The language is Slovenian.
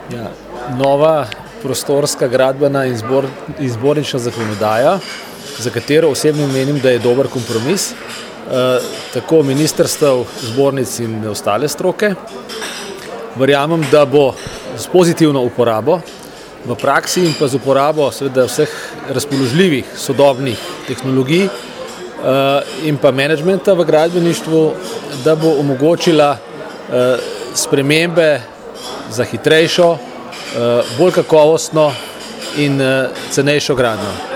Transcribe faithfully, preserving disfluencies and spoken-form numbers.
Ja, nova prostorska gradbena in zbor, zbornična zakonodaja, za katero osebno menim, da je dober kompromis, eh, tako ministrstev, zbornic in ostale stroke. Verjamem, da bo s pozitivno uporabo v praksi in pa z uporabo seveda vseh razpoložljivih sodobnih tehnologij eh, in pa menedžmenta v gradbeništvu, da bo omogočila eh, spremembe za hitrejšo, bolj kakovostno in cenejšo gradnjo.